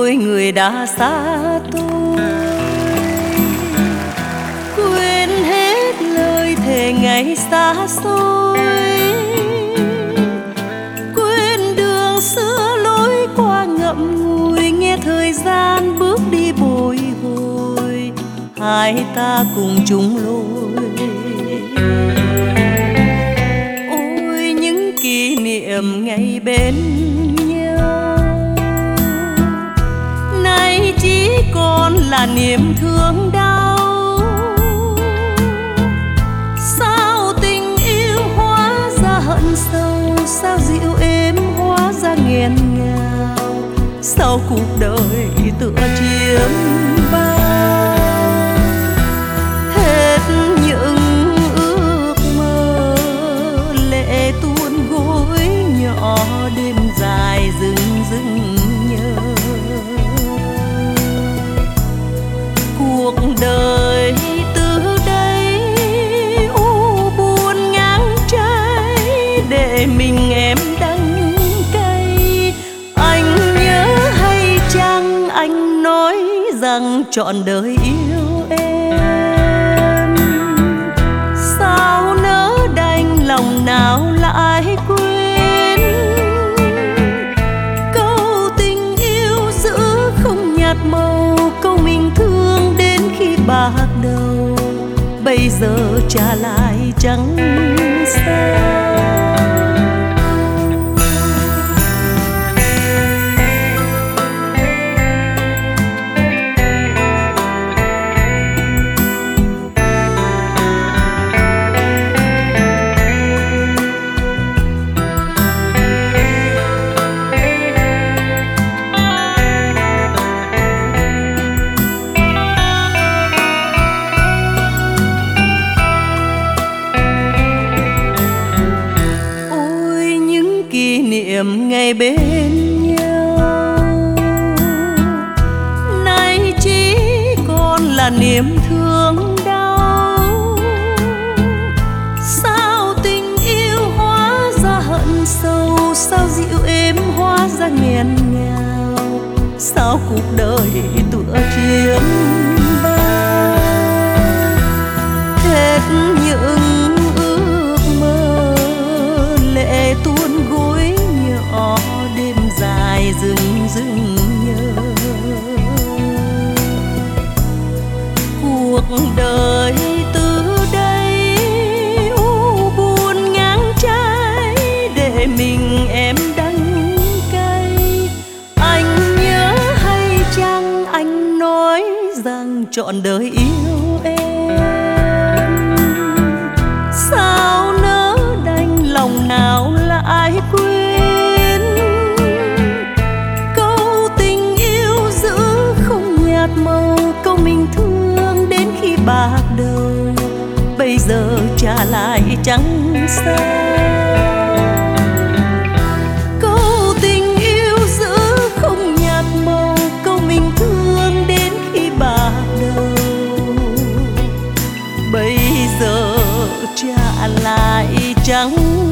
với người đã xa tôi. Quên hết lời thề ngày xa xôi, quên đường xưa lối qua ngậm ngùi, nghe thời gian bước đi bồi hồi, hai ta cùng chung lối. Ôi những kỷ niệm ngày bên nhau, nay chỉ còn là niềm thương đau. Sao tình yêu hóa ra hận sâu, sao dịu êm hóa ra nghẹn ngào, sao cuộc đời tựa chiếm bao. Hết những ước mơ lệ tuôn gối nhỏ, đêm dài rừng rừng nhớ. Cuộc đời từ đây u buồn ngang trái, để mình em đắng cay. Anh nhớ hay chăng anh nói rằng trọn đời yêu em, sao nỡ đành lòng nào lại quên. Câu tình yêu giữ không nhạt màu, câu mình thương đến khi bạc đầu, bây giờ trả lại chẳng sao. Ngày bên nhau, nay chỉ còn là niềm thương đau. Sao tình yêu hóa ra hận sâu, sao dịu êm hóa ra nghẹn ngào, sao cuộc đời tựa chiếm bao. Hết những ước mơ lệ tuôn gối nhỏ, đêm dài rừng rừng nhớ. Cuộc đời từ đây u buồn ngang trái, để mình em đắng cay. Anh nhớ hay chăng anh nói rằng trọn đời yêu em, sao nỡ đành lòng nào lại quên. Màu câu mình thương đến khi bạc đầu, bây giờ trả lại chẳng sao. Câu tình yêu giữ không nhạt màu, câu mình thương đến khi bạc đầu, bây giờ trả lại chẳng